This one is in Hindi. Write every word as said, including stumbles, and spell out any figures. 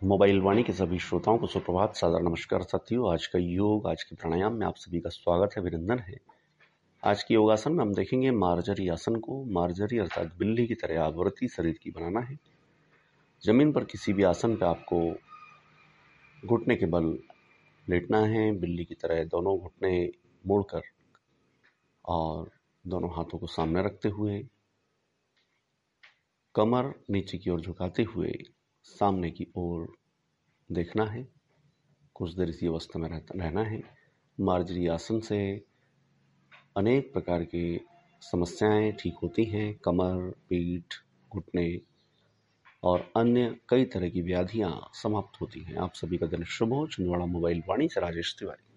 मोबाइल वाणी के सभी श्रोताओं को सुप्रभात, सादर नमस्कार साथियों। आज का योग, आज के प्राणायाम में आप सभी का स्वागत है, अभिनंदन है। आज के योगासन में हम देखेंगे मार्जरी आसन को। मार्जरी अर्थात बिल्ली की तरह आवृत्ति शरीर की बनाना है। जमीन पर किसी भी आसन पर आपको घुटने के बल लेटना है, बिल्ली की तरह दोनों घुटने मोड़कर और दोनों हाथों को सामने रखते हुए, कमर नीचे की ओर झुकाते हुए सामने की ओर देखना है। कुछ देर इसी अवस्था में रहना है। मार्जरी आसन से अनेक प्रकार की समस्याएं ठीक होती हैं। कमर, पीठ, घुटने और अन्य कई तरह की व्याधियां समाप्त होती हैं। आप सभी का दिन शुभ हो। छिंदवाड़ा मोबाइल वाणी से राजेश तिवारी।